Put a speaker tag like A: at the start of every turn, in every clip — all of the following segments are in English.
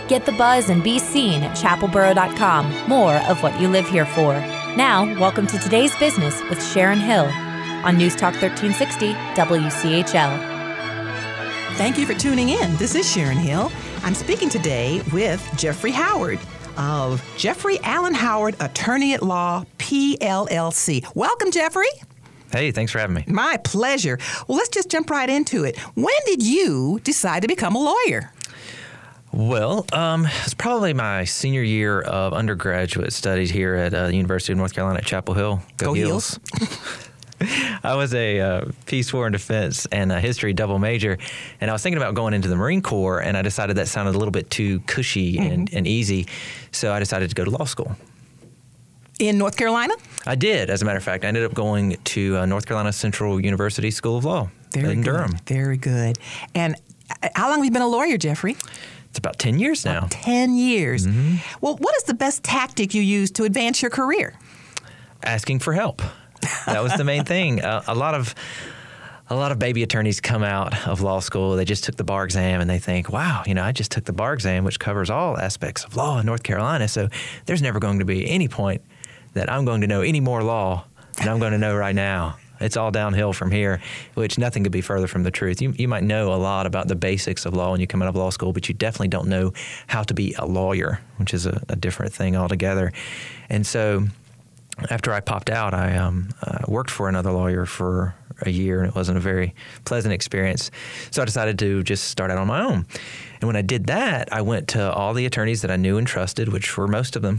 A: Get the buzz and be seen at chapelboro.com. More of what you live here for. Now, welcome to Today's Business with Sharon Hill on News Talk 1360 WCHL.
B: Thank you for tuning in. This is Sharon Hill. I'm speaking today with Jeffrey Howard of Jeffrey Allen Howard, Attorney at Law, PLLC. Welcome, Jeffrey.
C: Hey, thanks for having me.
B: My pleasure. Well, let's just jump right into it. When did you decide to become a lawyer?
C: Well, it's probably my senior year of undergraduate studies here at the University of North Carolina at Chapel Hill.
B: Go Heels.
C: I was a Peace, War, and Defense and a history double major, and I was thinking about going into the Marine Corps, and I decided that sounded a little bit too cushy and easy, so I decided to go to law school.
B: In North Carolina?
C: I did, as a matter of fact. I ended up going to North Carolina Central University School of Law in Durham.
B: Very good. And how long have you been a lawyer, Jeffrey?
C: It's about 10 years now.
B: About 10 years. Mm-hmm. Well, what is the best tactic you use to advance your career?
C: Asking for help. That was the main thing. A lot of baby attorneys come out of law school. They just took the bar exam and they think, wow, I just took the bar exam, which covers all aspects of law in North Carolina. So there's never going to be any point that I'm going to know any more law than I'm going to know right now. It's all downhill from here, which nothing could be further from the truth. You might know a lot about the basics of law when you come out of law school, but you definitely don't know how to be a lawyer, which is a different thing altogether. And so after I popped out, I worked for another lawyer for a year, and it wasn't a very pleasant experience. So I decided to just start out on my own. And when I did that, I went to all the attorneys that I knew and trusted, which were most of them,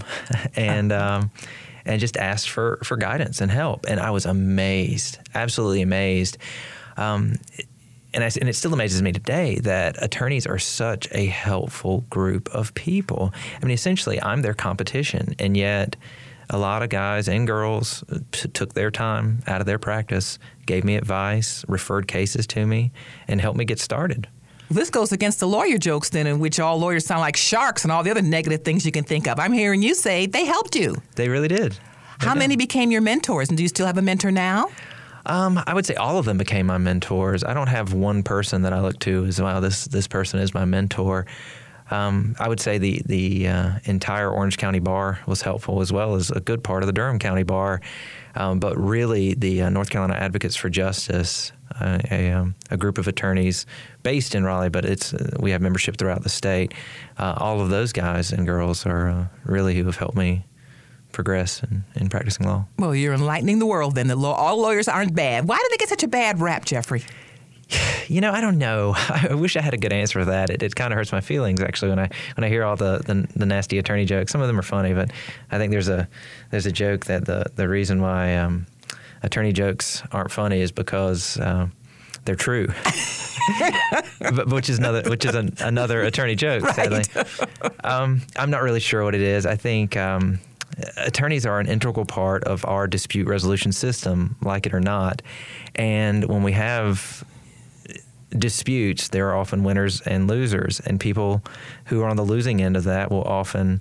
C: and just asked for guidance and help. And I was amazed, absolutely amazed. And it still amazes me today that attorneys are such a helpful group of people. I mean, essentially, I'm their competition, and yet a lot of guys and girls took their time out of their practice, gave me advice, referred cases to me, and helped me get started.
B: This goes against the lawyer jokes then, in which all lawyers sound like sharks and all the other negative things you can think of. I'm hearing you say they helped you.
C: They really did.
B: How many became your mentors, and do you still have a mentor now?
C: I would say all of them became my mentors. I don't have one person that I look to as, well, this person is my mentor. I would say the entire Orange County Bar was helpful, as well as a good part of the Durham County Bar. But really, the North Carolina Advocates for Justice, a group of attorneys based in Raleigh, but we have membership throughout the state. All of those guys and girls are really who have helped me progress in practicing law.
B: Well, you're enlightening the world then. All lawyers aren't bad. Why do they get such a bad rap, Jeffrey?
C: I don't know. I wish I had a good answer for that. It kind of hurts my feelings, actually, when I hear all the nasty attorney jokes. Some of them are funny, but I think there's a joke that the reason why attorney jokes aren't funny is because they're true, which is another attorney joke. Right. Sadly, I'm not really sure what it is. I think attorneys are an integral part of our dispute resolution system, like it or not, and when we have disputes, there are often winners and losers, and people who are on the losing end of that will often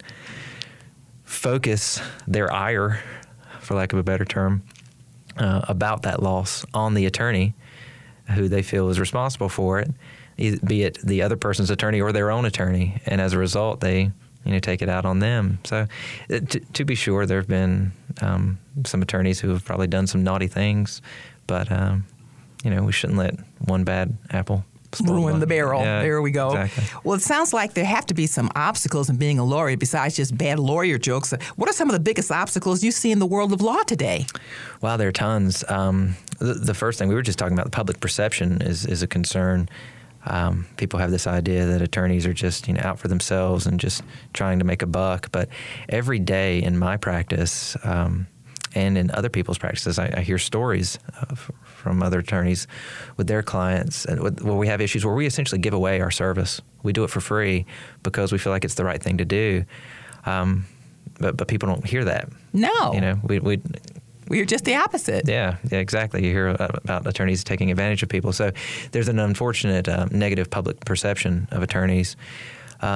C: focus their ire, for lack of a better term, about that loss on the attorney who they feel is responsible for it, be it the other person's attorney or their own attorney, and as a result, they take it out on them. So to be sure, there have been some attorneys who have probably done some naughty things, but we shouldn't let one bad apple
B: ruin the barrel.
C: Yeah,
B: there we go.
C: Exactly.
B: Well, it sounds like there have to be some obstacles in being a lawyer besides just bad lawyer jokes. What are some of the biggest obstacles you see in the world of law today?
C: Wow, there are tons. The first thing, we were just talking about, the public perception is a concern. People have this idea that attorneys are just out for themselves and just trying to make a buck. But every day in my practice and in other people's practices, I hear stories from other attorneys with their clients where we have issues where we essentially give away our service. We do it for free because we feel like it's the right thing to do. But people don't hear that.
B: No.
C: We're
B: just the opposite.
C: Yeah, exactly. You hear about attorneys taking advantage of people. So there's an unfortunate negative public perception of attorneys.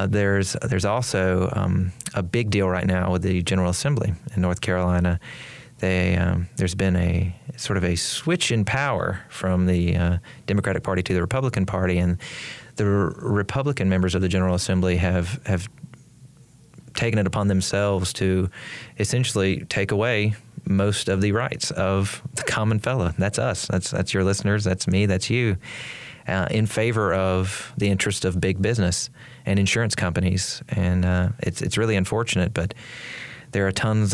C: There's also a big deal right now with the General Assembly in North Carolina. there's been a sort of a switch in power from the Democratic Party to the Republican Party, and the Republican members of the General Assembly have taken it upon themselves to essentially take away most of the rights of the common fella. That's us. That's your listeners. That's me. That's you. In favor of the interest of big business and insurance companies, and it's really unfortunate. But there are tons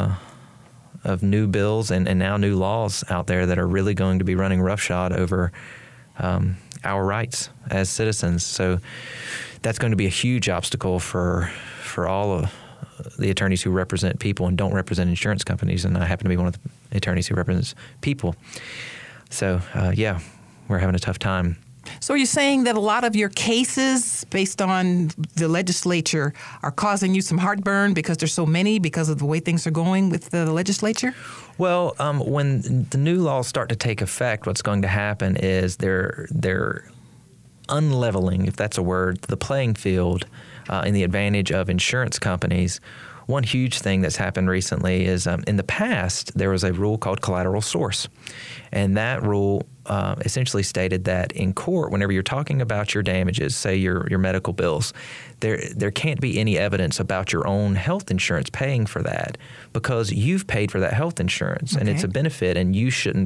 C: of new bills and now new laws out there that are really going to be running roughshod over our rights as citizens. So that's going to be a huge obstacle for all of the attorneys who represent people and don't represent insurance companies. And I happen to be one of the attorneys who represents people. So, we're having a tough time.
B: So are you saying that a lot of your cases based on the legislature are causing you some heartburn because there's so many because of the way things are going with the legislature?
C: Well, when the new laws start to take effect, what's going to happen is they're unleveling, if that's a word, the playing field in the advantage of insurance companies. One huge thing that's happened recently is in the past, there was a rule called collateral source. And that rule essentially stated that in court, whenever you're talking about your damages, say your medical bills, there can't be any evidence about your own health insurance paying for that because you've paid for that health insurance and it's a benefit, and you shouldn't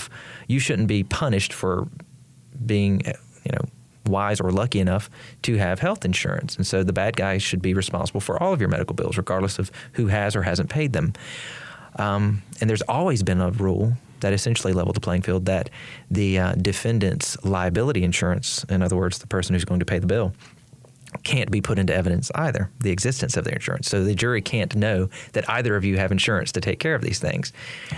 C: be punished for being, wise or lucky enough to have health insurance. And so the bad guys should be responsible for all of your medical bills, regardless of who has or hasn't paid them. And there's always been a rule that essentially leveled the playing field that the defendant's liability insurance, in other words, the person who's going to pay the bill, can't be put into evidence either, the existence of their insurance. So the jury can't know that either of you have insurance to take care of these things.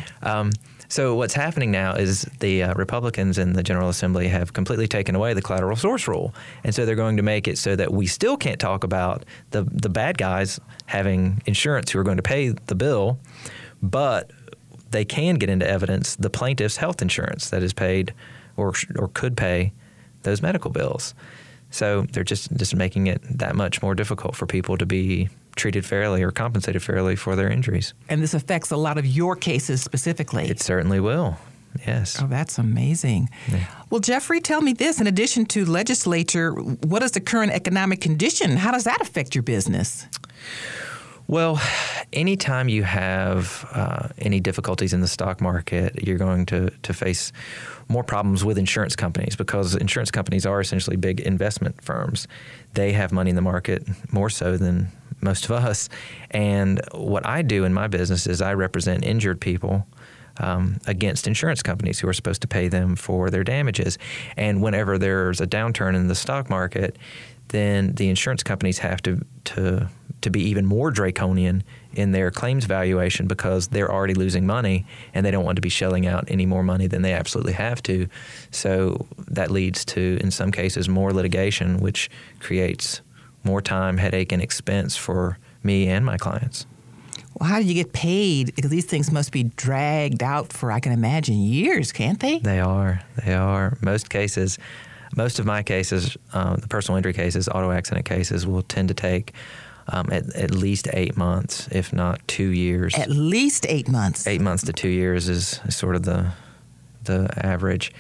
C: So what's happening now is the Republicans in the General Assembly have completely taken away the collateral source rule. And so they're going to make it so that we still can't talk about the bad guys having insurance who are going to pay the bill, but they can get into evidence the plaintiff's health insurance that is paid or could pay those medical bills. So they're just making it that much more difficult for people to be treated fairly or compensated fairly for their injuries.
B: And this affects a lot of your cases specifically.
C: It certainly will, yes.
B: Oh, that's amazing. Yeah. Well, Jeffrey, tell me this. In addition to legislature, what is the current economic condition? How does that affect your business?
C: Well, anytime you have any difficulties in the stock market, you're going to face more problems with insurance companies because insurance companies are essentially big investment firms. They have money in the market more so than most of us. And what I do in my business is I represent injured people against insurance companies who are supposed to pay them for their damages. And whenever there's a downturn in the stock market, then the insurance companies have to be even more draconian in their claims valuation because they're already losing money and they don't want to be shelling out any more money than they absolutely have to. So that leads to, in some cases, more litigation, which creates more time, headache, and expense for me and my clients.
B: Well, how do you get paid? Because these things must be dragged out for, I can imagine, years, can't they?
C: They are. Most of my cases, the personal injury cases, auto accident cases, will tend to take at least 8 months, if not 2 years.
B: At least 8 months?
C: 8 months to 2 years is sort of the average.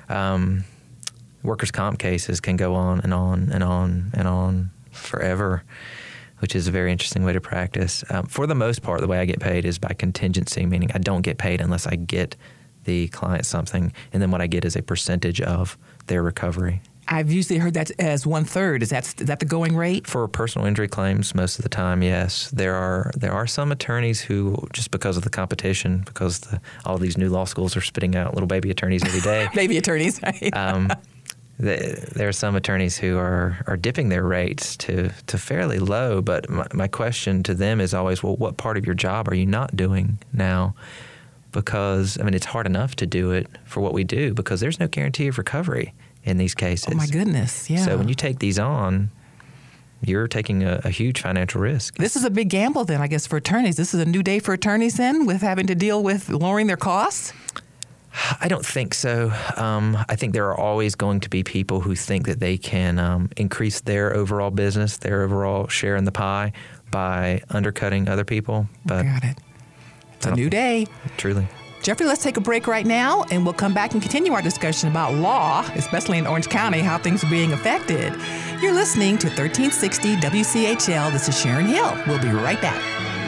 C: Workers' comp cases can go on and on and on and on forever, which is a very interesting way to practice. For the most part, the way I get paid is by contingency, meaning I don't get paid unless I get the client something, and then what I get is a percentage of their recovery.
B: I've usually heard that as 1/3. Is that the going rate?
C: For personal injury claims, most of the time, yes. There are some attorneys who, just because of the competition, because all these new law schools are spitting out little baby attorneys every day.
B: Baby attorneys, right?
C: There are some attorneys who are dipping their rates to fairly low, but my question to them is always, well, what part of your job are you not doing now? Because, it's hard enough to do it for what we do because there's no guarantee of recovery in these cases.
B: Oh, my goodness, yeah.
C: So when you take these on, you're taking a huge financial risk.
B: This is a big gamble then, I guess, for attorneys. This is a new day for attorneys then, with having to deal with lowering their costs?
C: I don't think so. I think there are always going to be people who think that they can increase their overall business, their overall share in the pie by undercutting other people. But
B: got it. It's a new day.
C: Truly.
B: Jeffrey, let's take a break right now, and we'll come back and continue our discussion about law, especially in Orange County, how things are being affected. You're listening to 1360 WCHL. This is Sharon Hill. We'll be right back.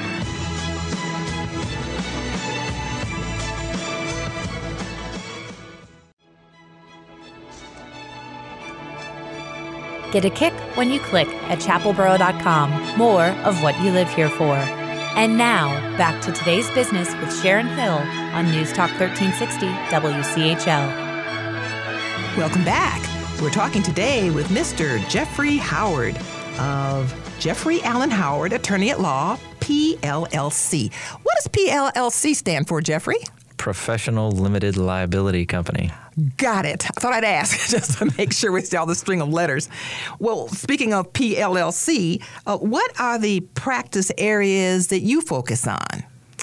A: Get a kick when you click at chapelboro.com. More of what you live here for. And now, back to today's business with Sharon Hill on News Talk 1360 WCHL.
B: Welcome back. We're talking today with Mr. Jeffrey Howard of Jeffrey Allen Howard, Attorney at Law, PLLC. What does PLLC stand for, Jeffrey?
C: Professional Limited Liability Company.
B: Got it. I thought I'd ask just to make sure we see all the string of letters. Well, speaking of PLLC, what are the practice areas that you focus on?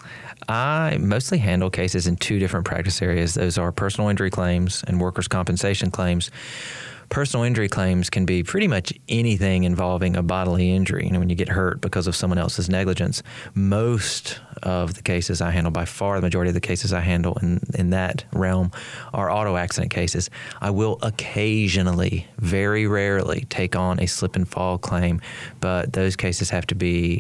C: I mostly handle cases in two different practice areas. Those are personal injury claims and workers' compensation claims. Personal injury claims can be pretty much anything involving a bodily injury, when you get hurt because of someone else's negligence. Most of the cases I handle, by far the majority of the cases I handle in that realm, are auto accident cases. I will occasionally, very rarely, take on a slip and fall claim, but those cases have to be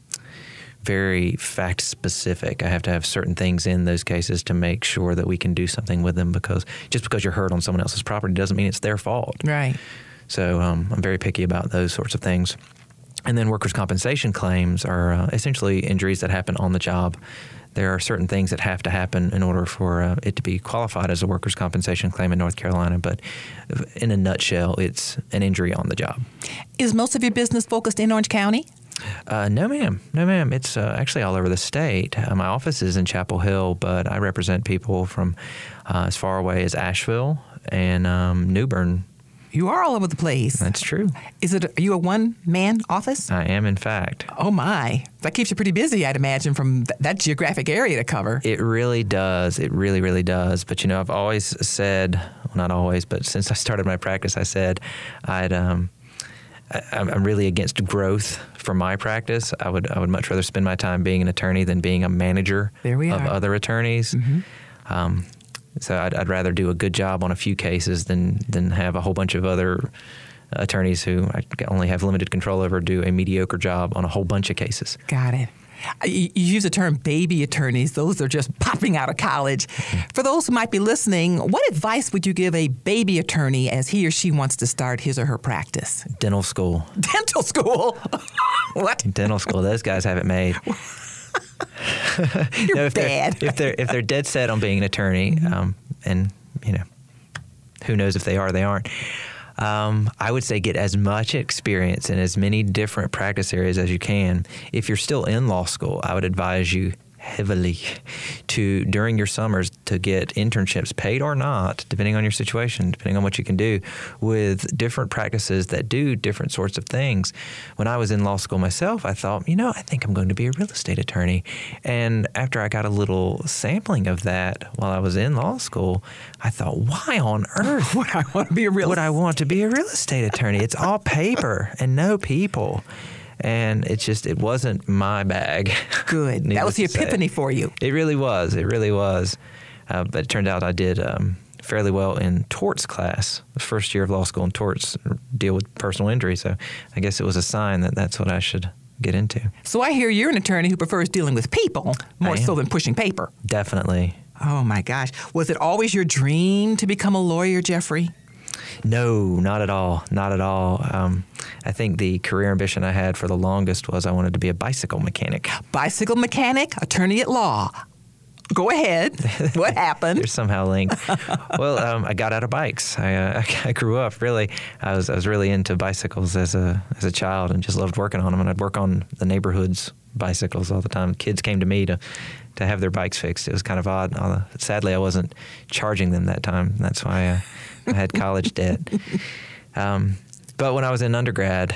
C: very fact specific. I have to have certain things in those cases to make sure that we can do something with them, because just because you're hurt on someone else's property doesn't mean it's their fault.
B: Right.
C: So I'm very picky about those sorts of things. And then workers' compensation claims are essentially injuries that happen on the job. There are certain things that have to happen in order for it to be qualified as a workers' compensation claim in North Carolina. But in a nutshell, it's an injury on the job.
B: Is most of your business focused in Orange County?
C: No, ma'am. No, ma'am. It's actually all over the state. My office is in Chapel Hill, but I represent people from as far away as Asheville and New Bern.
B: You are all over the place.
C: That's true.
B: Are you a one-man office?
C: I am, in fact.
B: Oh, my. That keeps you pretty busy, I'd imagine, from that geographic area to cover.
C: It really does. It really, really does. But, I've always said, well, not always, but since I started my practice, I said I'm really against growth for my practice. I would much rather spend my time being an attorney than being a manager of other attorneys. Mm-hmm. So I'd rather do a good job on a few cases than have a whole bunch of other attorneys who I only have limited control over do a mediocre job on a whole bunch of cases.
B: Got it. You use the term baby attorneys. Those are just popping out of college. For those who might be listening, what advice would you give a baby attorney as he or she wants to start his or her practice?
C: Dental school.
B: Dental school? What?
C: Dental school. Those guys have it made.
B: You're bad.
C: If they're dead set on being an attorney, and who knows if they are, they aren't. I would say get as much experience in as many different practice areas as you can. If you're still in law school, I would advise you heavily to, during your summers, to get internships, paid or not, depending on your situation, depending on what you can do, with different practices that do different sorts of things. When I was in law school myself, I thought, I think I'm going to be a real estate attorney. And after I got a little sampling of that while I was in law school, I thought, why on earth
B: would I want to be a real
C: estate attorney? It's all paper and no people. And it wasn't my bag.
B: Good. That was the epiphany for you.
C: It really was. It really was. But it turned out I did fairly well in torts class. The first year of law school in torts deal with personal injury. So I guess it was a sign that that's what I should get into.
B: So I hear you're an attorney who prefers dealing with people more so than pushing paper.
C: Definitely.
B: Oh, my gosh. Was it always your dream to become a lawyer, Jeffrey?
C: No, not at all. Not at all. I think the career ambition I had for the longest was I wanted to be a bicycle mechanic.
B: Bicycle mechanic, attorney at law. Go ahead. What happened?
C: They're somehow linked. Well, I got out of bikes. I grew up really. I was really into bicycles as a child and just loved working on them. And I'd work on the neighborhood's bicycles all the time. Kids came to me to have their bikes fixed. It was kind of odd. Sadly, I wasn't charging them that time. That's why I had college debt. But when I was in undergrad,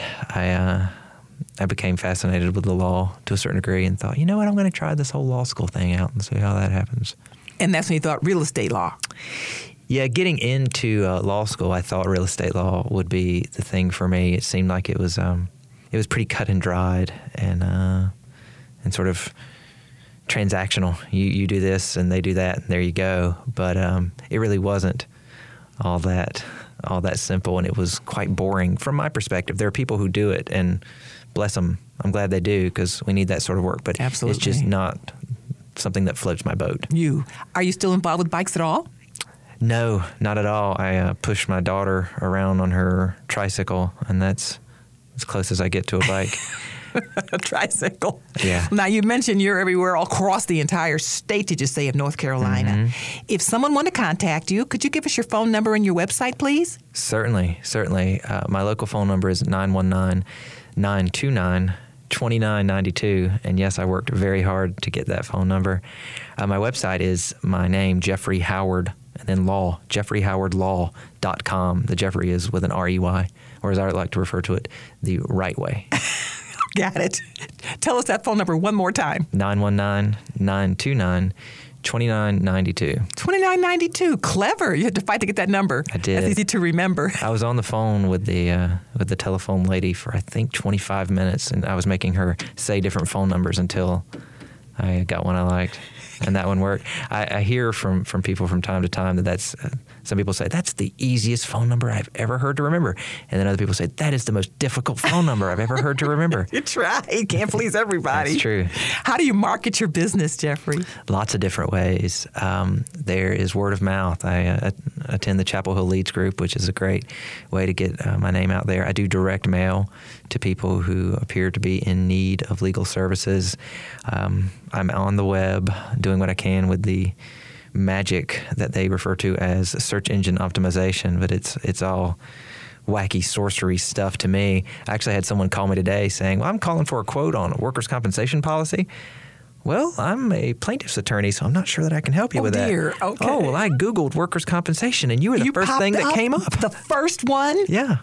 C: I became fascinated with the law to a certain degree and thought, what, I'm going to try this whole law school thing out and see how that happens.
B: And that's when you thought real estate law.
C: Yeah, getting into law school, I thought real estate law would be the thing for me. It seemed like it was pretty cut and dried and sort of transactional. You do this and they do that, and there you go. But it really wasn't all that simple, and it was quite boring from my perspective. There are people who do it, and bless them, I'm glad they do, because we need that sort of work. But
B: Absolutely.
C: It's just not something that floats my boat.
B: Are you still involved with bikes at all?
C: No, not at all. I push my daughter around on her tricycle, and that's as close as I get to a bike.
B: A tricycle.
C: Yeah.
B: Now, you mentioned you're everywhere all across the entire state, did you say, of North Carolina.
C: Mm-hmm.
B: If someone wanted to contact you, could you give us your phone number and your website, please?
C: Certainly. My local phone number is 919-929-2992. And yes, I worked very hard to get that phone number. My website is my name, Jeffrey Howard, and then law, jeffreyhowardlaw.com. The Jeffrey is with an R-E-Y, or as I like to refer to it, the right way.
B: Got it. Tell us that phone number one more time.
C: 919-929-2992.
B: 2992. Clever. You had to fight to get that number.
C: I did.
B: That's easy to remember.
C: I was on the phone with the telephone lady for, I think, 25 minutes, and I was making her say different phone numbers until I got one I liked, and that one worked. I hear from people from time to time that's some people say, that's the easiest phone number I've ever heard to remember. And then other people say, that is the most difficult phone number I've ever heard to remember.
B: You try. You can't please everybody.
C: That's true.
B: How do you market your business, Jeffrey?
C: Lots of different ways. There is word of mouth. I attend the Chapel Hill Leads group, which is a great way to get my name out there. I do direct mail to people who appear to be in need of legal services. I'm on the web doing what I can with the magic that they refer to as search engine optimization, but it's all wacky sorcery stuff to me. I actually had someone call me today saying, well, I'm calling for a quote on a workers' compensation policy. Well, I'm a plaintiff's attorney, so I'm not sure that I can help you with
B: dear.
C: that.
B: Okay.
C: Oh, well, I Googled workers' compensation, and you were the first thing that came up.
B: The first one?
C: Yeah.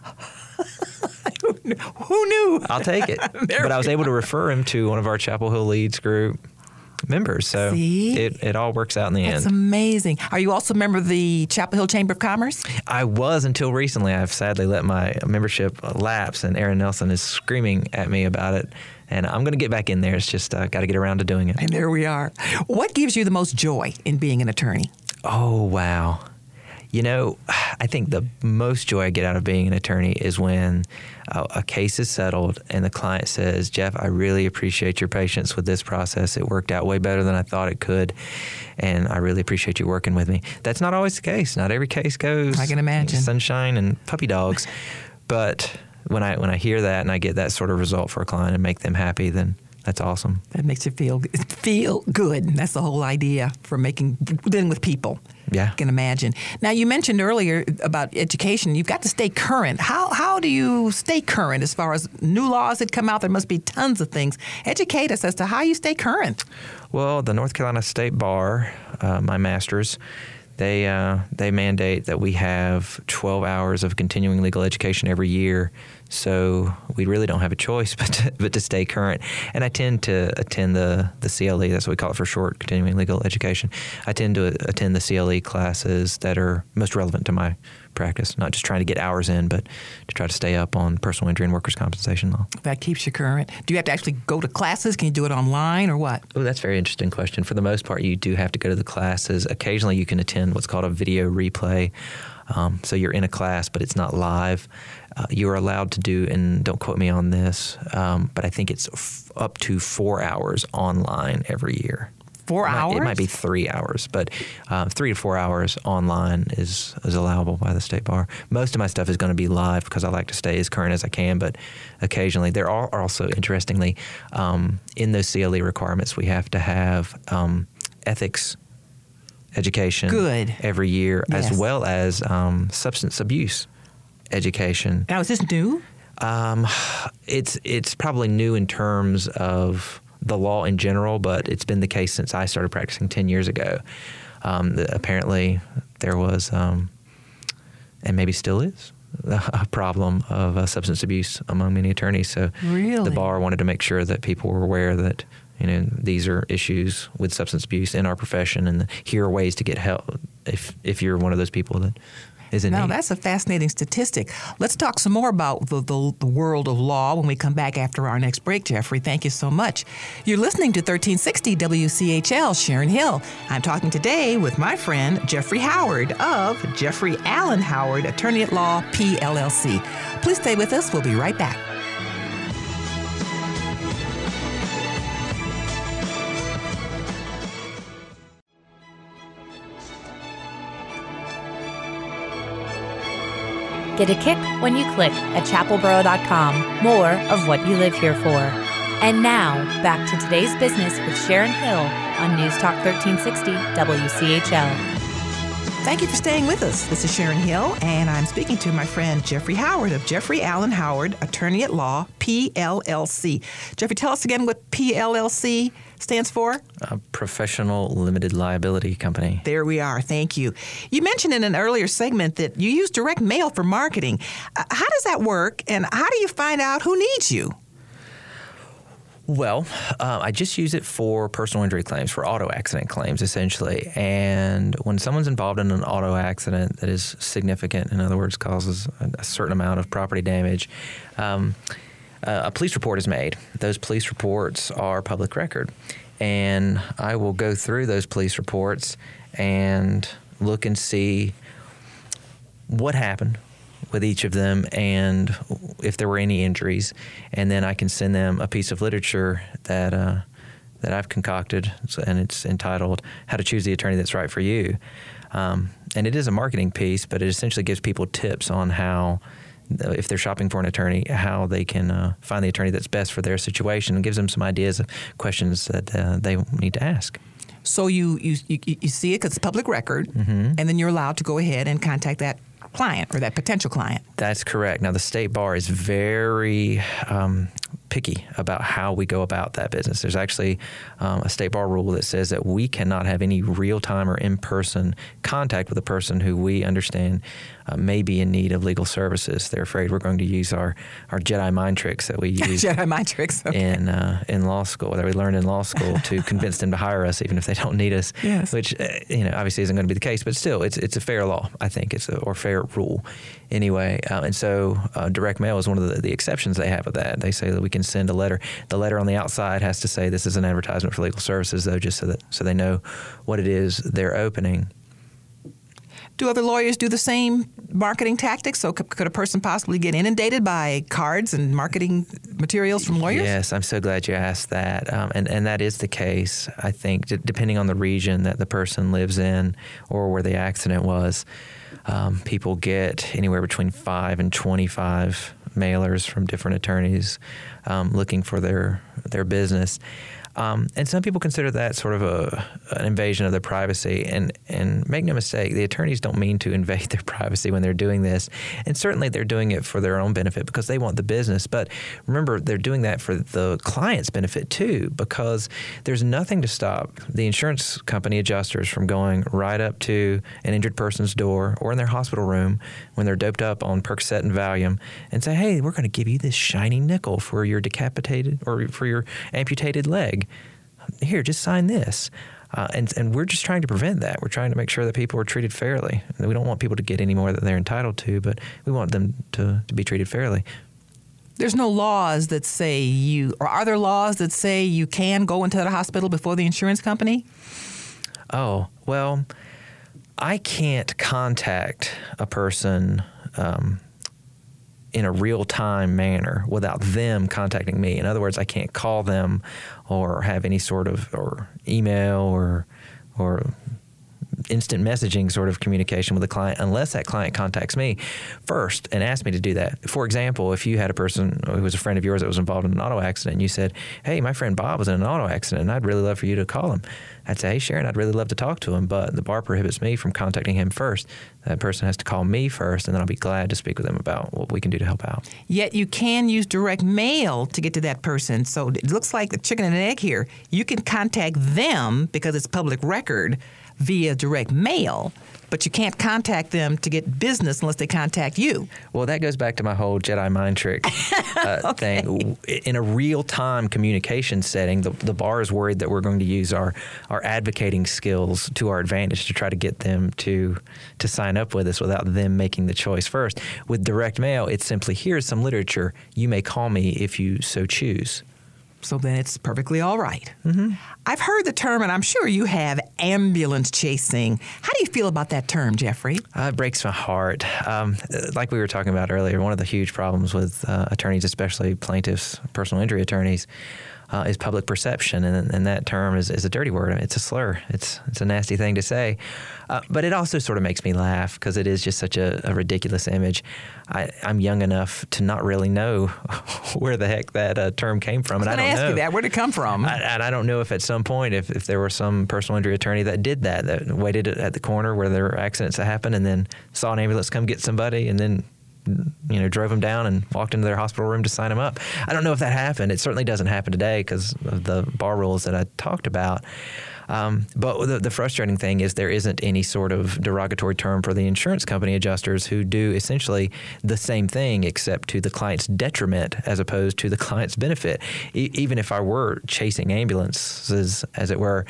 B: Who knew?
C: I'll take it. But I was able to refer him to one of our Chapel Hill Leads group members. So it all works out in the end.
B: That's amazing. Are you also a member of the Chapel Hill Chamber of Commerce?
C: I was until recently. I've sadly let my membership lapse, and Aaron Nelson is screaming at me about it. And I'm going to get back in there. It's just got to get around to doing it.
B: And there we are. What gives you the most joy in being an attorney?
C: Oh, wow. You know, I think the most joy I get out of being an attorney is when a case is settled and the client says, Jeff, I really appreciate your patience with this process. It worked out way better than I thought it could, and I really appreciate you working with me. That's not always the case. Not every case goes
B: I can imagine.
C: Sunshine and puppy dogs. But when I hear that and I get that sort of result for a client and make them happy, then that's awesome.
B: That makes you feel good. That's the whole idea for dealing with people.
C: Yeah.
B: I can imagine. Now, you mentioned earlier about education. You've got to stay current. How do you stay current as far as new laws that come out? There must be tons of things. Educate us as to how you stay current.
C: Well, the North Carolina State Bar, my master's, they mandate that we have 12 hours of continuing legal education every year. So we really don't have a choice but to stay current. And I tend to attend the CLE, that's what we call it for short, continuing legal education. I tend to attend the CLE classes that are most relevant to my practice, not just trying to get hours in, but to try to stay up on personal injury and workers' compensation law.
B: That keeps you current. Do you have to actually go to classes? Can you do it online or what?
C: Oh, that's a very interesting question. For the most part, you do have to go to the classes. Occasionally, you can attend what's called a video replay. So you're in a class, but it's not live. You are allowed to do, and don't quote me on this, but I think it's up to 4 hours online every year.
B: 4 hours?
C: It might be 3 hours, but 3 to 4 hours online is allowable by the State Bar. Most of my stuff is going to be live because I like to stay as current as I can, but occasionally there are also, interestingly, in those CLE requirements, we have to have ethics education every year,
B: yes,
C: as well as substance abuse education.
B: Now, is this new?
C: It's probably new in terms of the law in general, but it's been the case since I started practicing 10 years ago. Apparently, there was, and maybe still is, a problem of substance abuse among many attorneys. So
B: really?
C: The bar wanted to make sure that people were aware that these are issues with substance abuse in our profession, and here are ways to get help if you're one of those people that isn't
B: No,
C: needed.
B: that's a fascinating statistic. Let's talk some more about the world of law when we come back after our next break, Jeffrey. Thank you so much. You're listening to 1360 WCHL, Sharon Hill. I'm talking today with my friend Jeffrey Howard of Jeffrey Allen Howard, Attorney at Law, PLLC. Please stay with us. We'll be right back.
A: Get a kick when you click at chapelboro.com. More of what you live here for. And now, back to today's business with Sharon Hill on News Talk 1360 WCHL.
B: Thank you for staying with us. This is Sharon Hill, and I'm speaking to my friend Jeffrey Howard of Jeffrey Allen Howard, Attorney at Law, PLLC. Jeffrey, tell us again what PLLC stands for?
C: A professional limited liability company.
B: There we are. Thank you. You mentioned in an earlier segment that you use direct mail for marketing. How does that work, and how do you find out who needs you?
C: Well, I just use it for personal injury claims, for auto accident claims, essentially. And when someone's involved in an auto accident that is significant, in other words, causes a certain amount of property damage, a police report is made. Those police reports are public record. And I will go through those police reports and look and see what happened with each of them and if there were any injuries. And then I can send them a piece of literature that I've concocted, and it's entitled How to Choose the Attorney That's Right for You. And it is a marketing piece, but it essentially gives people tips on how, if they're shopping for an attorney, how they can find the attorney that's best for their situation, and gives them some ideas of questions that they need to ask.
B: So you see it because it's public record, and then you're allowed to go ahead and contact that client or that potential client.
C: That's correct. Now, the state bar is very picky about how we go about that business. There's actually a state bar rule that says that we cannot have any real-time or in-person contact with a person who we understand may be in need of legal services. They're afraid we're going to use our Jedi mind tricks that we use
B: Jedi mind tricks, okay.
C: in law school, that we learned in law school, to convince them to hire us even if they don't need us.
B: Yes.
C: Which obviously isn't going to be the case, but still, it's a fair law. I think or fair rule. Anyway, and so direct mail is one of the exceptions they have of that. They say that we can send a letter. The letter on the outside has to say this is an advertisement for legal services, though, just so they know what it is they're opening.
B: Do other lawyers do the same marketing tactics? So could a person possibly get inundated by cards and marketing materials from lawyers?
C: Yes, I'm so glad you asked that. And that is the case. I think depending on the region that the person lives in or where the accident was, people get anywhere between 5 and 25 mailers from different attorneys looking for their business. And some people consider that sort of an invasion of their privacy. And make no mistake, the attorneys don't mean to invade their privacy when they're doing this. And certainly they're doing it for their own benefit because they want the business. But remember, they're doing that for the client's benefit too, because there's nothing to stop the insurance company adjusters from going right up to an injured person's door or in their hospital room when they're doped up on Percocet and Valium and say, hey, we're going to give you this shiny nickel for your decapitated or for your amputated leg. Here, just sign this. And we're just trying to prevent that. We're trying to make sure that people are treated fairly. We don't want people to get any more than they're entitled to, but we want them to be treated fairly.
B: There's no laws that say or are there laws that say you can go into the hospital before the insurance company?
C: Oh, well, I can't contact a person in a real-time manner without them contacting me. In other words, I can't call them or have any sort of or email or instant messaging sort of communication with the client unless that client contacts me first and asks me to do that. For example, if you had a person who was a friend of yours that was involved in an auto accident and you said, hey, my friend Bob was in an auto accident and I'd really love for you to call him. I'd say, hey, Sharon, I'd really love to talk to him, but the bar prohibits me from contacting him first. That person has to call me first, and then I'll be glad to speak with them about what we can do to help out.
B: Yet you can use direct mail to get to that person. So it looks like the chicken and egg here. You can contact them because it's public record via direct mail, but you can't contact them to get business unless they contact you.
C: Well, that goes back to my whole Jedi mind trick thing. In a real-time communication setting, the bar is worried that we're going to use our advocating skills to our advantage to try to get them to sign up with us without them making the choice first. With direct mail, it's simply, here's some literature. You may call me if you so choose.
B: So then it's perfectly all right.
C: Mm-hmm.
B: I've heard the term, and I'm sure you have, ambulance chasing. How do you feel about that term, Jeffrey?
C: It breaks my heart. Like we were talking about earlier, one of the huge problems with attorneys, especially plaintiffs, personal injury attorneys, is public perception, and that term is a dirty word. It's a slur. It's a nasty thing to say, but it also sort of makes me laugh because it is just such a ridiculous image. I'm young enough to not really know where the heck that term came from, and I don't know.
B: I ask you that. Where did it come from?
C: And I don't know if at some point, if there were some personal injury attorney that did that waited at the corner where there were accidents that happened, and then saw an ambulance come get somebody, and then drove them down and walked into their hospital room to sign them up. I don't know if that happened. It certainly doesn't happen today because of the bar rules that I talked about. But the frustrating thing is there isn't any sort of derogatory term for the insurance company adjusters who do essentially the same thing except to the client's detriment as opposed to the client's benefit. Even if I were chasing ambulances, as it were,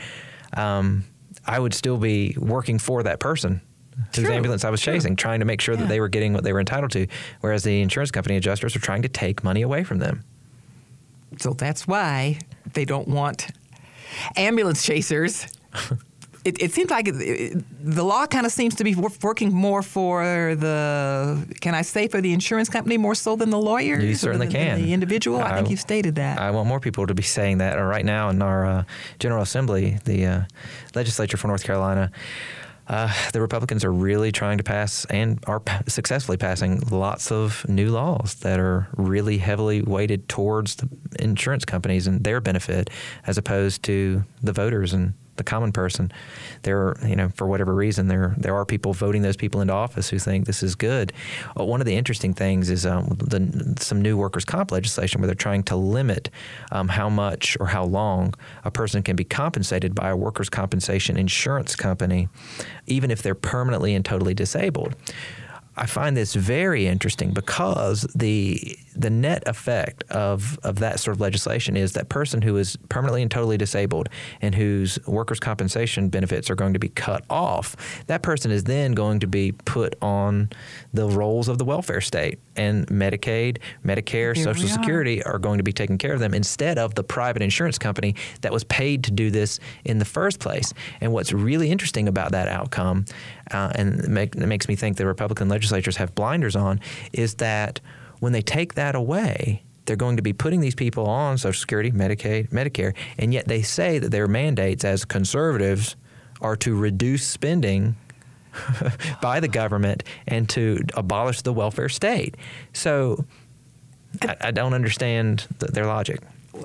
C: I would still be working for that person whose ambulance I was chasing, trying to make sure that they were getting what they were entitled to, whereas the insurance company adjusters are trying to take money away from them.
B: So that's why they don't want ambulance chasers. It seems like the law kind of seems to be working more for can I say for the insurance company more so than the lawyers?
C: You certainly can.
B: The individual? I think you've stated that.
C: I want more people to be saying that. Right now in our General Assembly, the legislature for North Carolina, the Republicans are really trying to pass and are successfully passing lots of new laws that are really heavily weighted towards the insurance companies and their benefit as opposed to the voters and the common person. There, for whatever reason, there are people voting those people into office who think this is good. One of the interesting things is some new workers' comp legislation where they're trying to limit how much or how long a person can be compensated by a workers' compensation insurance company, even if they're permanently and totally disabled. I find this very interesting because the net effect of that sort of legislation is that person who is permanently and totally disabled and whose workers' compensation benefits are going to be cut off, that person is then going to be put on the rolls of the welfare state, and Medicaid, Medicare, Social Security are going to be taking care of them instead of the private insurance company that was paid to do this in the first place. And what's really interesting about that outcome, and it makes me think the Republican legislatures have blinders on, is that when they take that away, they're going to be putting these people on Social Security, Medicaid, Medicare, and yet they say that their mandates as conservatives are to reduce spending by the government and to abolish the welfare state. So I don't understand their logic.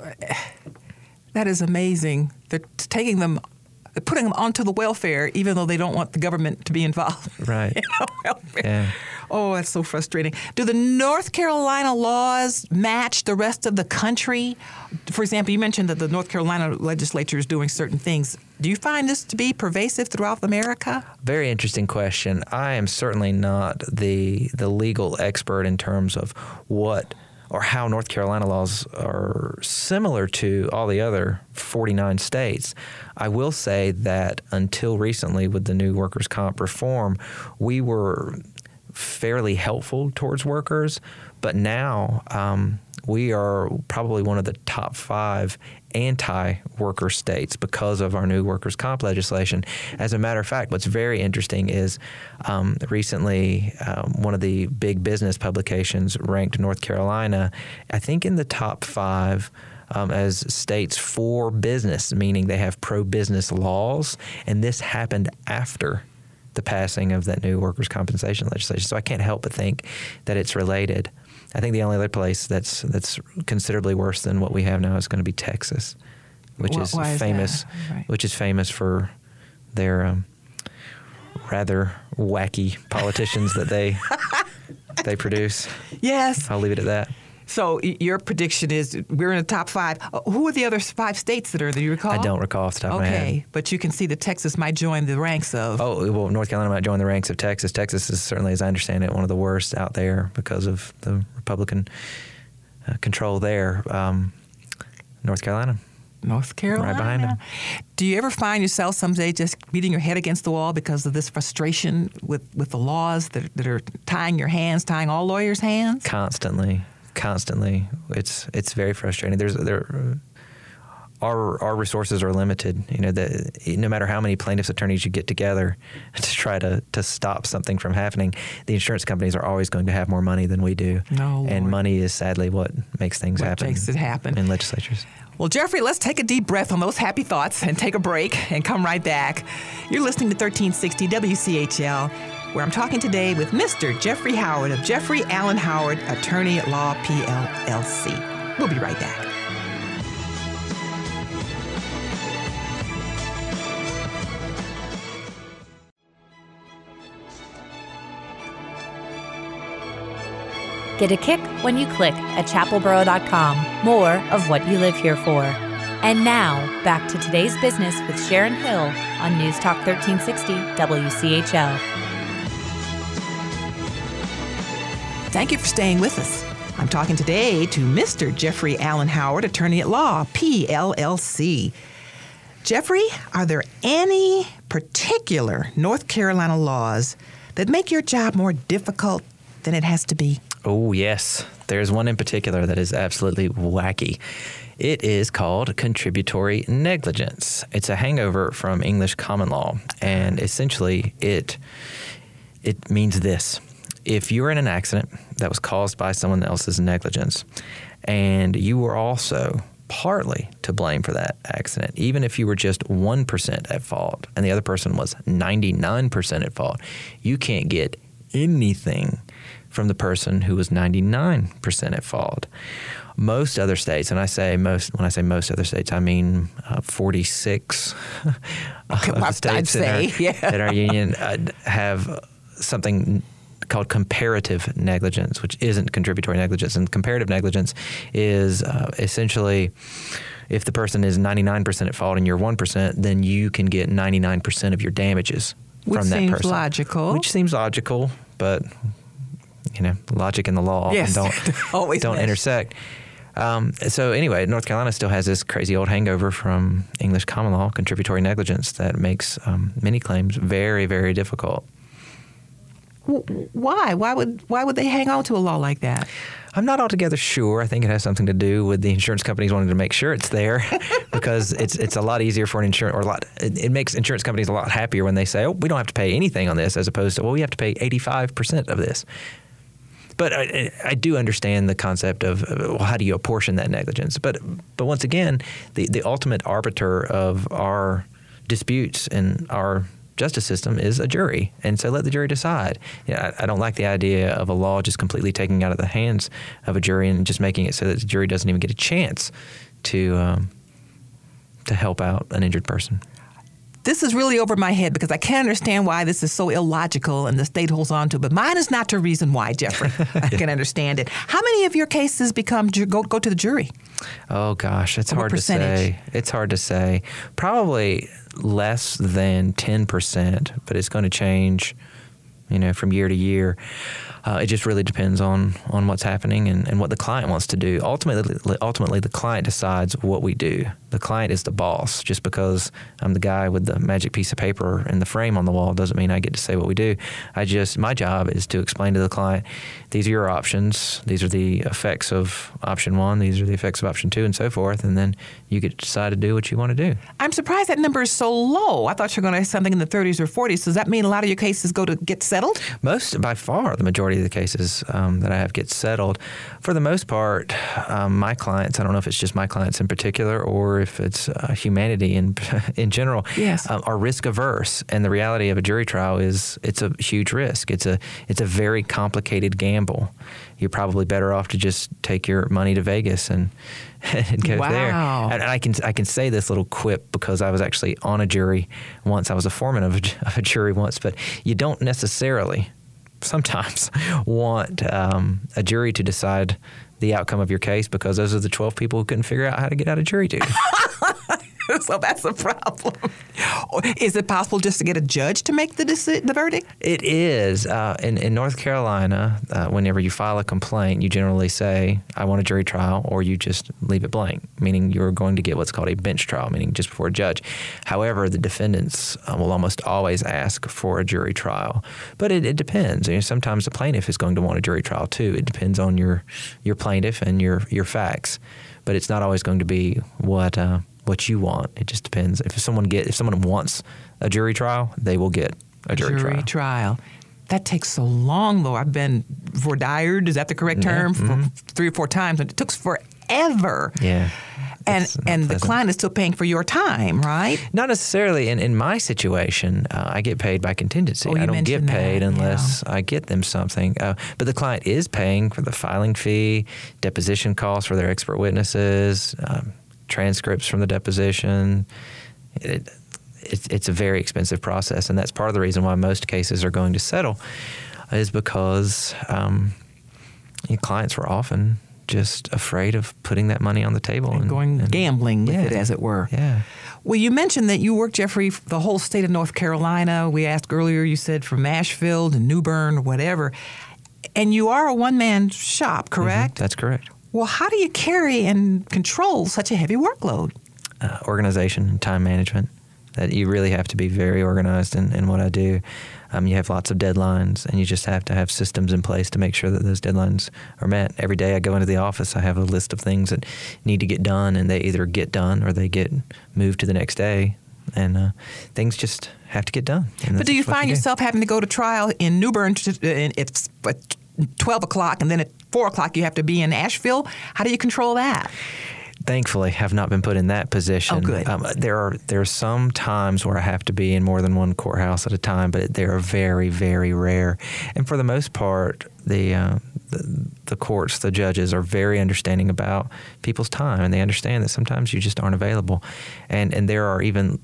B: That is amazing. They're taking them, putting them onto the welfare, even though they don't want the government to be involved.
C: Right.
B: in welfare.
C: Yeah.
B: Oh, that's so frustrating. Do the North Carolina laws match the rest of the country? For example, you mentioned that the North Carolina legislature is doing certain things. Do you find this to be pervasive throughout America?
C: Very interesting question. I am certainly not the legal expert in terms of what or how North Carolina laws are similar to all the other 49 states. I will say that until recently with the new workers' comp reform, we were fairly helpful towards workers, but now we are probably one of the top 5 anti-worker states because of our new workers' comp legislation. As a matter of fact, what's very interesting is recently one of the big business publications ranked North Carolina, I think, in the top 5 as states for business, meaning they have pro-business laws, and this happened after the passing of that new workers' compensation legislation. So I can't help but think that it's related. I think the only other place that's considerably worse than what we have now is going to be Texas, which is famous,
B: right,
C: which is famous for their rather wacky politicians that they produce.
B: Yes.
C: I'll leave it at that.
B: So your prediction is we're in the top 5. Who are the other 5 states that are there? Do you recall?
C: I don't recall off the top of my head.
B: Okay, but you can see that Texas might join the ranks of.
C: Oh, well, North Carolina might join the ranks of Texas. Texas is certainly, as I understand it, one of the worst out there because of the Republican control there. North Carolina.
B: North Carolina.
C: Right behind them.
B: Do you ever find yourself someday just beating your head against the wall because of this frustration with the laws that are tying your hands, tying all lawyers' hands?
C: Constantly. It's very frustrating. Our resources are limited. No matter how many plaintiffs' attorneys you get together to try to stop something from happening, the insurance companies are always going to have more money than we do.
B: No,
C: and money is sadly what makes things happen.
B: Makes it happen
C: in legislatures.
B: Well, Jeffrey, let's take a deep breath on those happy thoughts and take a break and come right back. You're listening to 1360 WCHL, where I'm talking today with Mr. Jeffrey Howard of Jeffrey Allen Howard, Attorney at Law, PLLC. We'll be right back.
A: Get a kick when you click at chapelboro.com. More of what you live here for. And now, back to today's business with Sharon Hill on News Talk 1360 WCHL.
B: Thank you for staying with us. I'm talking today to Mr. Jeffrey Allen Howard, Attorney at Law, PLLC. Jeffrey, are there any particular North Carolina laws that make your job more difficult than it has to be?
C: Oh, yes. There's one in particular that is absolutely wacky. It is called contributory negligence. It's a hangover from English common law, and essentially it means this. If you're in an accident that was caused by someone else's negligence, and you were also partly to blame for that accident, even if you were just 1% at fault and the other person was 99% at fault, you can't get anything from the person who was 99% at fault. Most other states, and when I say most other states, I mean 46 of the states in our union have something called comparative negligence, which isn't contributory negligence. And comparative negligence is essentially if the person is 99% at fault and you're 1%, then you can get 99% of your damages from that person. Which seems logical, but logic and the law often don't intersect. So anyway, North Carolina still has this crazy old hangover from English common law, contributory negligence, that makes many claims very, very difficult.
B: Why? Why would they hang on to a law like that?
C: I'm not altogether sure. I think it has something to do with the insurance companies wanting to make sure it's there because it's a lot easier for it makes insurance companies a lot happier when they say, oh, we don't have to pay anything on this, as opposed to, well, we have to pay 85% of this. But I do understand the concept of how do you apportion that negligence. But once again, the ultimate arbiter of our disputes in our justice system is a jury, and so let the jury decide. I don't like the idea of a law just completely taking out of the hands of a jury and just making it so that the jury doesn't even get a chance to help out an injured person.
B: This is really over my head because I can't understand why this is so illogical and the state holds on to it. But mine is not the reason why, Jeffrey. I can understand it. How many of your cases go to the jury?
C: Oh, gosh, it's hard to say. It's hard to say. Probably less than 10%, but it's going to change, from year to year. It just really depends on what's happening and what the client wants to do. Ultimately, the client decides what we do. The client is the boss. Just because I'm the guy with the magic piece of paper and the frame on the wall doesn't mean I get to say what we do. My job is to explain to the client, these are your options. These are the effects of option 1. These are the effects of option 2, and so forth. And then you get to decide to do what you want to do. I'm
B: surprised that number is so low. I thought you were going to have something in the 30s or 40s. Does that mean a lot of your cases get settled?
C: By far, the majority of the cases that I have get settled. For the most part, my clients, I don't know if it's just my clients in particular or if it's humanity in general,
B: yes,
C: are risk averse. And the reality of a jury trial is it's a huge risk. It's a very complicated gamble. You're probably better off to just take your money to Vegas and go there. And I can say this little quip because I was actually on a jury once. I was a foreman of a jury once, but you don't necessarily sometimes want a jury to decide the outcome of your case because those are the 12 people who couldn't figure out how to get out of jury duty.
B: So that's a problem. Is it possible just to get a judge to make the verdict?
C: It is. In North Carolina, whenever you file a complaint, you generally say, I want a jury trial, or you just leave it blank, meaning you're going to get what's called a bench trial, meaning just before a judge. However, the defendants will almost always ask for a jury trial. But it depends. Sometimes the plaintiff is going to want a jury trial, too. It depends on your plaintiff and your facts. But it's not always going to be what you want. It just depends. If someone wants a jury trial, they will get a jury trial.
B: That takes so long, though. I've been fordired, is that the correct term?
C: Mm-hmm.
B: For 3 or 4 times. And it took forever.
C: Yeah.
B: And the client is still paying for your time, right?
C: Not necessarily. In my situation, I get paid by contingency. I don't get paid unless I get them something. But the client is paying for the filing fee, deposition costs for their expert witnesses, transcripts from the deposition. It's a very expensive process, and that's part of the reason why most cases are going to settle, is because clients were often just afraid of putting that money on the table
B: and gambling with it, as it were.
C: Yeah.
B: Well, you mentioned that you worked, Jeffrey, the whole state of North Carolina. We asked earlier, you said from Asheville to New Bern or whatever, and you are a one-man shop, correct?
C: Mm-hmm. That's correct.
B: Well, how do you carry and control such a heavy workload?
C: Organization and time management. That you really have to be very organized in what I do. You have lots of deadlines, and you just have to have systems in place to make sure that those deadlines are met. Every day I go into the office, I have a list of things that need to get done, and they either get done or they get moved to the next day. And things just have to get done.
B: But do you find yourself having to go to trial in New Bern at 12 o'clock, and then at 4 o'clock you have to be in Asheville? How do you control that?
C: Thankfully, have not been put in that position.
B: Oh, good.
C: There are some times where I have to be in more than one courthouse at a time, but they are very, very rare. And for the most part, the courts, the judges, are very understanding about people's time, and they understand that sometimes you just aren't available. And there are even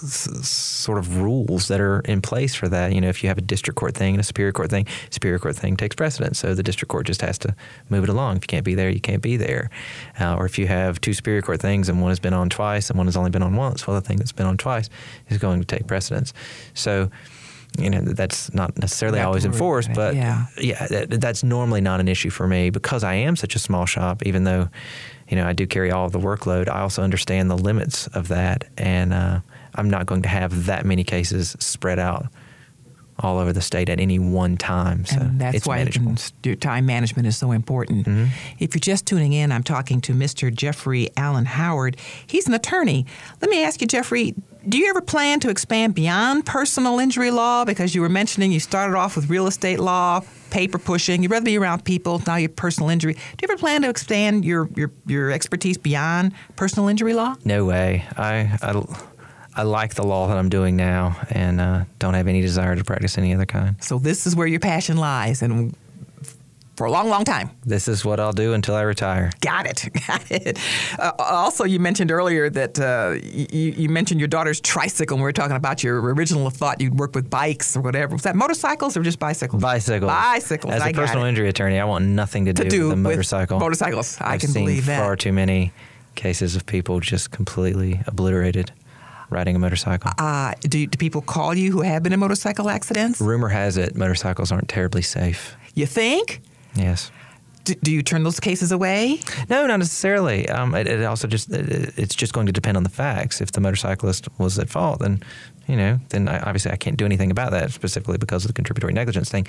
C: sort of rules that are in place for that. If you have a district court thing and a superior court thing takes precedence. So the district court just has to move it along. If you can't be there, you can't be there. Or if you have 2 superior court things and one has been on twice and one has only been on once, well, the thing that's been on twice is going to take precedence. So, that's not necessarily always enforced, but that's normally not an issue for me because I am such a small shop, even though, I do carry all of the workload. I also understand the limits of that, and I'm not going to have that many cases spread out all over the state at any one time. So
B: and that's
C: it's
B: why your time management is so important. Mm-hmm. If you're just tuning in, I'm talking to Mr. Jeffrey Allen Howard. He's an attorney. Let me ask you, Jeffrey, do you ever plan to expand beyond personal injury law? Because you were mentioning you started off with real estate law, paper pushing. You'd rather be around people. Now you're personal injury. Do you ever plan to expand your expertise beyond personal injury law?
C: No way. I like the law that I'm doing now and don't have any desire to practice any other kind.
B: So this is where your passion lies, and for a long, long time.
C: This is what I'll do until I retire.
B: Got it. Also, you mentioned earlier that you mentioned your daughter's tricycle when we were talking about your original thought you'd work with bikes or whatever. Was that motorcycles or just bicycles?
C: Bicycles.
B: Bicycles.
C: As a personal injury attorney, I want nothing to do with a motorcycle.
B: Motorcycles. I can
C: I've
B: believe that.
C: seen far too many cases of people just completely obliterated riding a motorcycle.
B: Do people call you who have been in motorcycle accidents?
C: Rumor has it motorcycles aren't terribly safe.
B: You think?
C: Yes.
B: Do you turn those cases away?
C: No, not necessarily. It also it's just going to depend on the facts. If the motorcyclist was at fault, then obviously I can't do anything about that specifically because of the contributory negligence thing.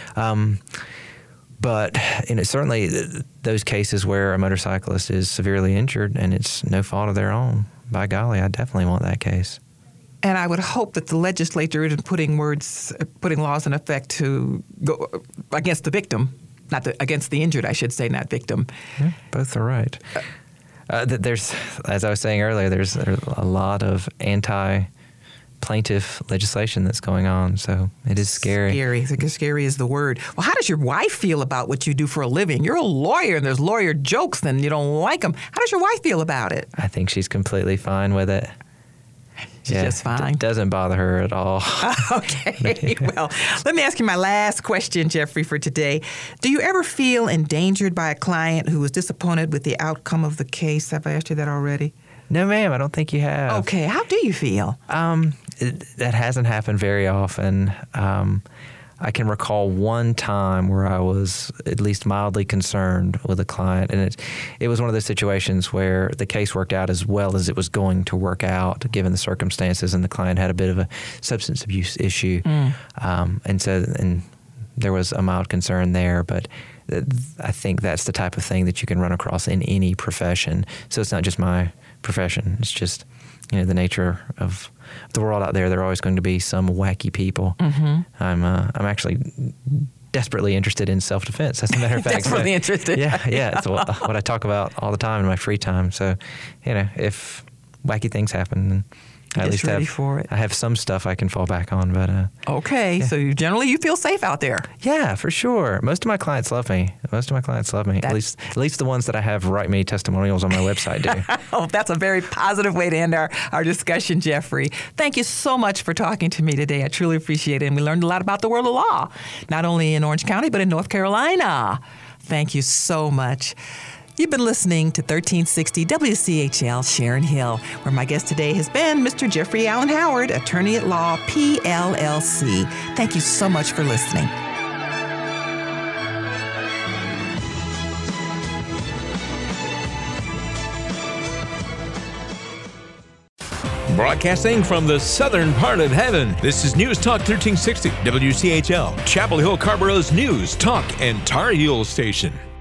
C: But certainly those cases where a motorcyclist is severely injured and it's no fault of their own, by golly, I definitely want that case.
B: And I would hope that the legislature isn't putting laws in effect to go against the victim, against the injured, I should say, not victim.
C: Yeah, both are right. There's, as I was saying earlier, there's a lot of anti-plaintiff legislation that's going on, so it is scary.
B: Scary is the word. Well, how does your wife feel about what you do for a living? You're a lawyer, and there's lawyer jokes, and you don't like them. How does your wife feel about it?
C: I think she's completely fine with it.
B: She's just fine.
C: Doesn't bother her at all.
B: Okay. Well, let me ask you my last question, Jeffrey, for today. Do you ever feel endangered by a client who was disappointed with the outcome of the case? Have I asked you that already?
C: No, ma'am, I don't think you have.
B: Okay. How do you feel?
C: That hasn't happened very often. I can recall one time where I was at least mildly concerned with a client, and it was one of those situations where the case worked out as well as it was going to work out given the circumstances, and the client had a bit of a substance abuse issue. And there was a mild concern there, but I think that's the type of thing that you can run across in any profession. So it's not just my profession. It's just, the nature of the world out there. There are always going to be some wacky people. I'm actually desperately interested in self-defense. As a matter of fact.
B: Desperately interested.
C: Yeah. It's what I talk about all the time in my free time. So, if wacky things happen, then I at least
B: ready for it.
C: I have some stuff I can fall back on. But
B: okay, yeah. So you feel safe out there.
C: Yeah, for sure. Most of my clients love me. At least the ones that I have write me testimonials on my website do.
B: Oh, that's a very positive way to end our discussion, Jeffrey. Thank you so much for talking to me today. I truly appreciate it. And we learned a lot about the world of law, not only in Orange County, but in North Carolina. Thank you so much. You've been listening to 1360 WCHL Sharon Hill, where my guest today has been Mr. Jeffrey Allen Howard, attorney at law, PLLC. Thank you so much for listening.
D: Broadcasting from the southern part of heaven, this is News Talk 1360 WCHL, Chapel Hill Carborough's News Talk and Tar Heel Station.